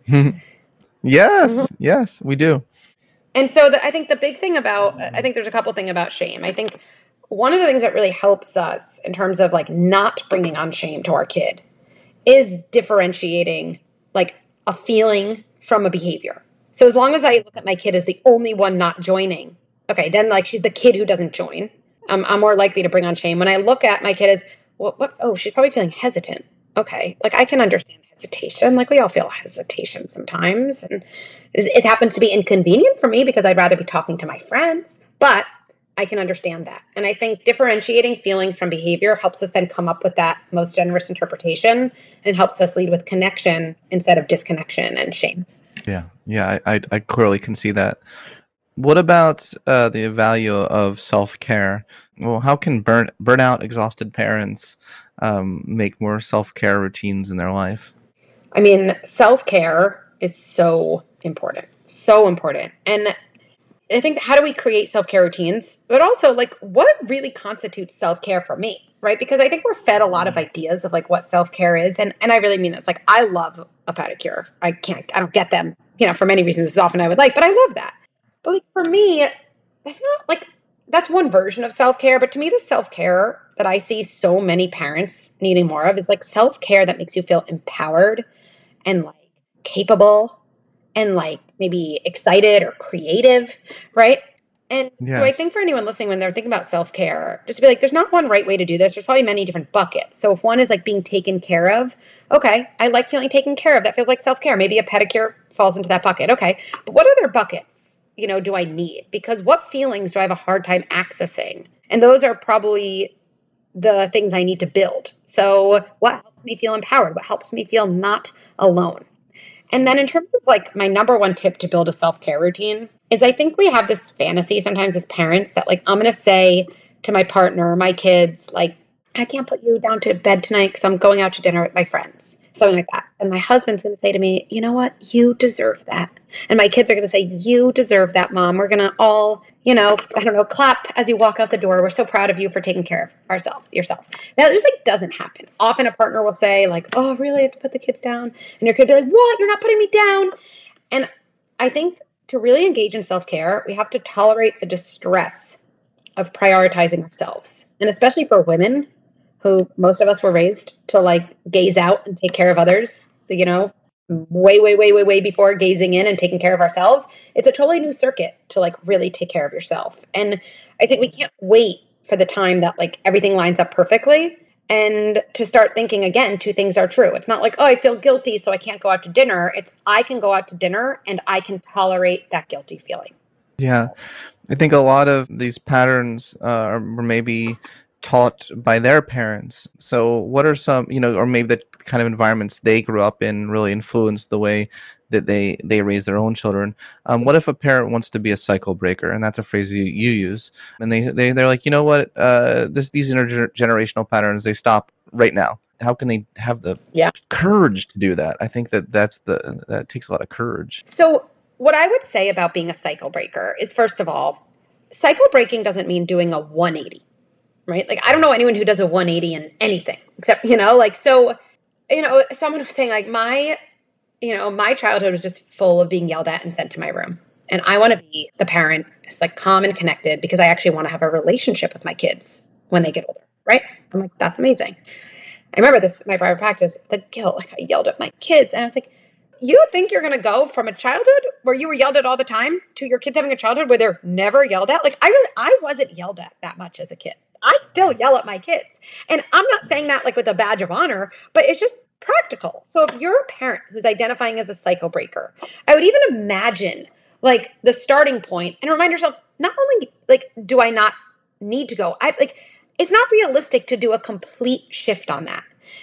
Yes, Mhm. yes, we do. And so the, I think the big thing about, I think there's a couple things about shame. I think one of the things that really helps us in terms of like not bringing on shame to our kid is differentiating like a feeling from a behavior. So as long as I look at my kid as the only one not joining, okay, then like she's the kid who doesn't join. Um, I'm more likely to bring on shame. When I look at my kid as, what, what, oh, she's probably feeling hesitant. Okay, like I can understand hesitation. Like we all feel hesitation sometimes. And it it happens to be inconvenient for me because I'd rather be talking to my friends, but I can understand that. And I think differentiating feelings from behavior helps us then come up with that most generous interpretation and helps us lead with connection instead of disconnection and shame. Yeah, yeah, I, I, I clearly can see that. What about uh, the value of self-care? Well, how can burn burnout, exhausted parents um, make more self-care routines in their life? I mean, self-care is so important, so important. And I think, how do we create self-care routines? But also, like, what really constitutes self-care for me, right? Because I think we're fed a lot of ideas of like what self-care is. And, and I really mean this. Like, I love a pedicure. I can't, I don't get them, you know, for many reasons as often I would like, but I love that. But like for me, that's not like, that's one version of self-care. But to me, the self-care that I see so many parents needing more of is like self-care that makes you feel empowered and like capable and like maybe excited or creative, right? And so I Yes. think for anyone listening, when they're thinking about self-care, just to be like, there's not one right way to do this. There's probably many different buckets. So if one is like being taken care of, okay, I like feeling taken care of. That feels like self-care. Maybe a pedicure falls into that bucket. Okay. But what other buckets, you know, do I need? Because what feelings do I have a hard time accessing? And those are probably the things I need to build. So what helps me feel empowered? What helps me feel not alone? And then in terms of like my number one tip to build a self-care routine is I think we have this fantasy sometimes as parents that like I'm going to say to my partner, my kids, like, I can't put you down to bed tonight because I'm going out to dinner with my friends. Something like that. And my husband's going to say to me, you know what? You deserve that. And my kids are going to say, you deserve that, Mom. We're going to all, you know, I don't know, clap as you walk out the door. We're so proud of you for taking care of ourselves, yourself. That just like doesn't happen. Often a partner will say like, oh, really? I have to put the kids down? And your kid will be like, what? You're not putting me down. And I think to really engage in self-care, we have to tolerate the distress of prioritizing ourselves. And especially for women, who most of us were raised to like gaze out and take care of others, you know, way, way, way, way, way before gazing in and taking care of ourselves. It's a totally new circuit to like really take care of yourself. And I think we can't wait for the time that like everything lines up perfectly and to start thinking again, two things are true. It's not like, oh, I feel guilty, so I can't go out to dinner. It's I can go out to dinner and I can tolerate that guilty feeling. Yeah, I think a lot of these patterns uh, are maybe taught by their parents. So what are some, you know, or maybe the kind of environments they grew up in really influenced the way that they, they raise their own children. Um, what if a parent wants to be a cycle breaker? And that's a phrase you, you use. And they, they, they're like, you know what, uh, this, these intergenerational patterns, they stop right now. How can they have the Yeah. courage to do that? I think that that's the, that takes a lot of courage. So what I would say about being a cycle breaker is, first of all, cycle breaking doesn't mean doing a one eighty. Right? Like, I don't know anyone who does a one eighty in anything except, you know, like, so, you know, someone was saying like my, you know, my childhood was just full of being yelled at and sent to my room. And I want to be the parent that's like calm and connected because I actually want to have a relationship with my kids when they get older. Right? I'm like, that's amazing. I remember this, my private practice, the guilt, like I yelled at my kids and I was like, you think you're going to go from a childhood where you were yelled at all the time to your kids having a childhood where they're never yelled at? Like I really, I wasn't yelled at that much as a kid. I still yell at my kids. And I'm not saying that like with a badge of honor, but it's just practical. So if you're a parent who's identifying as a cycle breaker, I would even imagine like the starting point and remind yourself, not only like, do I not need to go? I like, it's not realistic to do a complete shift on that.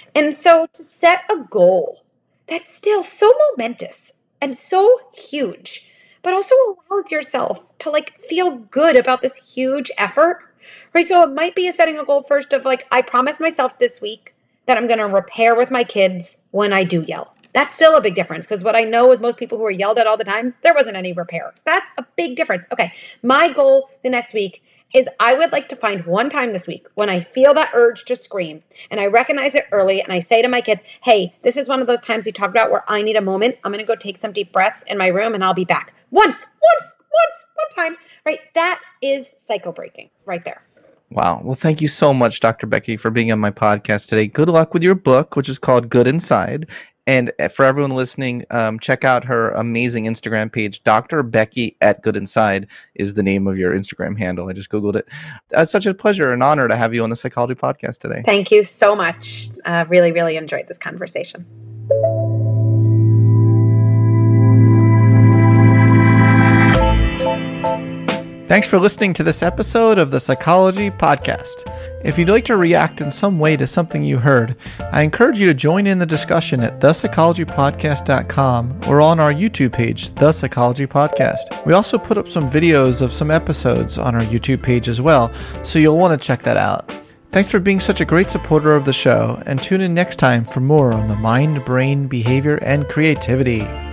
And so to set a goal that's still so momentous and so huge, but also allows yourself to like feel good about this huge effort, right? So it might be setting a goal first of like, I promise myself this week that I'm going to repair with my kids when I do yell. That's still a big difference because what I know is most people who are yelled at all the time, there wasn't any repair. That's a big difference. Okay, my goal the next week is I would like to find one time this week when I feel that urge to scream and I recognize it early and I say to my kids, hey, this is one of those times we talked about where I need a moment. I'm going to go take some deep breaths in my room and I'll be back. Once, once, once, one time, right? That is cycle breaking right there. Wow. Well, thank you so much, Doctor Becky, for being on my podcast today. Good luck with your book, which is called Good Inside. And for everyone listening, um, check out her amazing Instagram page. Doctor Becky at Good Inside is the name of your Instagram handle. I just Googled it. It's such a pleasure and honor to have you on the Psychology Podcast today. Thank you so much. Uh, really, really enjoyed this conversation. Thanks for listening to this episode of the Psychology Podcast. If you'd like to react in some way to something you heard, I encourage you to join in the discussion at the psychology podcast dot com or on our YouTube page, The Psychology Podcast. We also put up some videos of some episodes on our YouTube page as well, so you'll want to check that out. Thanks for being such a great supporter of the show, and tune in next time for more on the mind, brain, behavior, and creativity.